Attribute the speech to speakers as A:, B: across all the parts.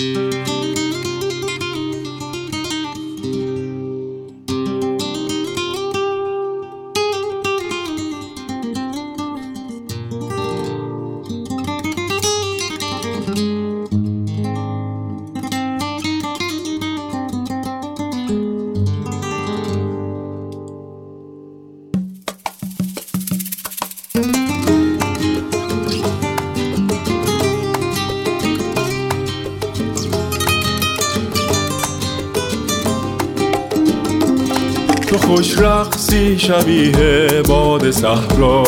A: تو خوش رقصی شبیه باد صحرا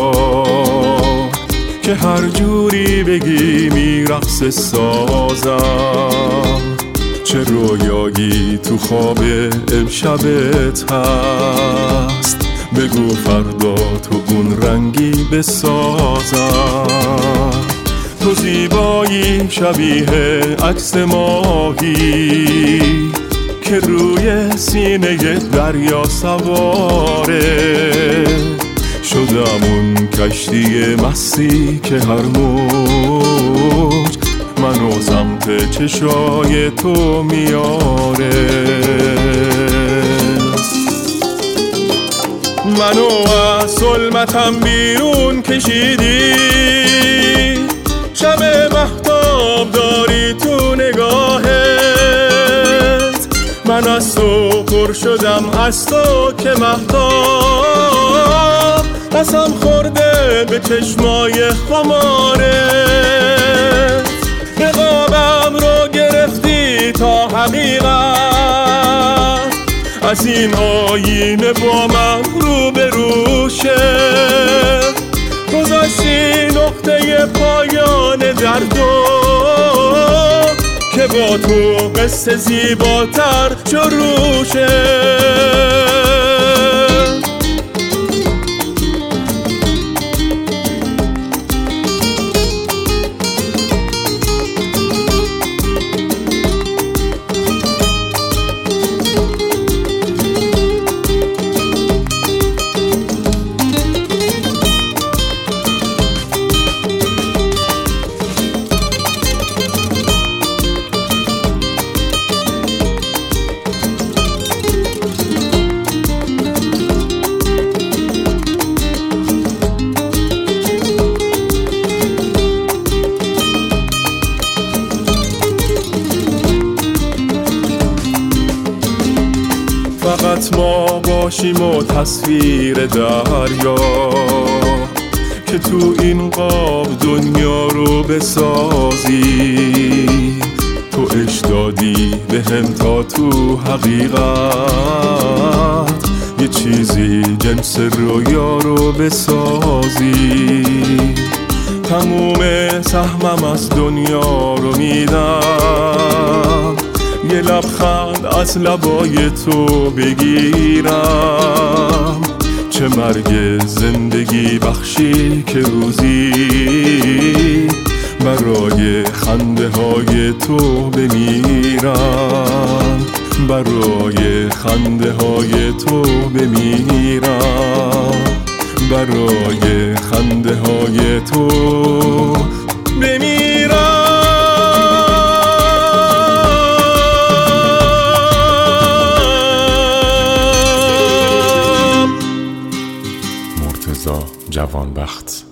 A: که هر جوری بگی میرقص سازم. چه رویایی تو خواب امشبت هست، بگو فردا تو اون رنگی بسازم. تو زیبایی شبیه عکس ماهی که روی سینه دریا سواره. شدم اون کشتی مستی که هر موج منو سمت چشای تو میاره. منو از ظلمتم بیرون کشیدی، شب مهتاب داری تو نگاهت. من از تو پر شدم، از تو که مهتاب قسم خورده به چشمای خمارت. نقابم رو گرفتی تا حقیقت، از این آینه با من رو به روشه. گذاشتی نقطه پایان دردو که با تو قصه زیباتر شروع شه. فقط ما باشیم و تصویر دریا که تو این قاب دنیا رو بسازی. تو عشق دادی بهم تا تو حقیقت یه چیزی جنس رویا رو بسازی. تموم سهمم از دنیا رو میدم، یه لبخند از لبای تو بگیرم. چه مرگ زندگی بخشی که روزی برای خنده های تو بمیرم. برای خنده های تو بمیرم. برای خنده های تو بمیرم.
B: جوانبخت.